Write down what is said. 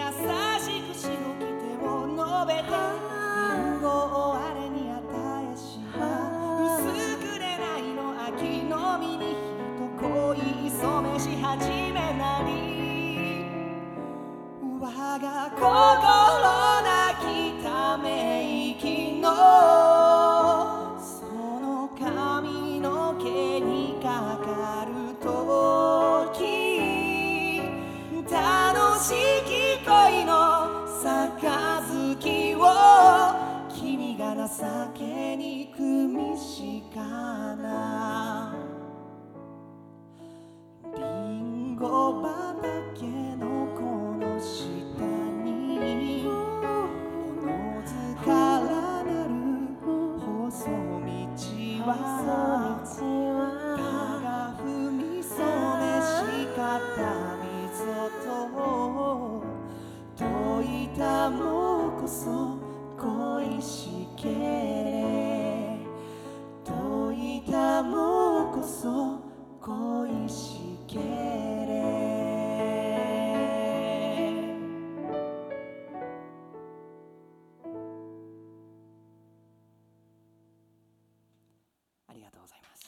しく白き手を述べてリンゴを我に与えし薄くれないの秋の実に恋染めし始めなり我が心なきため息のその髪の毛にかかる時楽しき恋の杯を君が情けにくみしかなリンゴ畑のこの下におのずからなる細道は我が踏み染めしかった溝と解いたもこそ恋しけれ解いたもこそ恋しけれありがとうございます。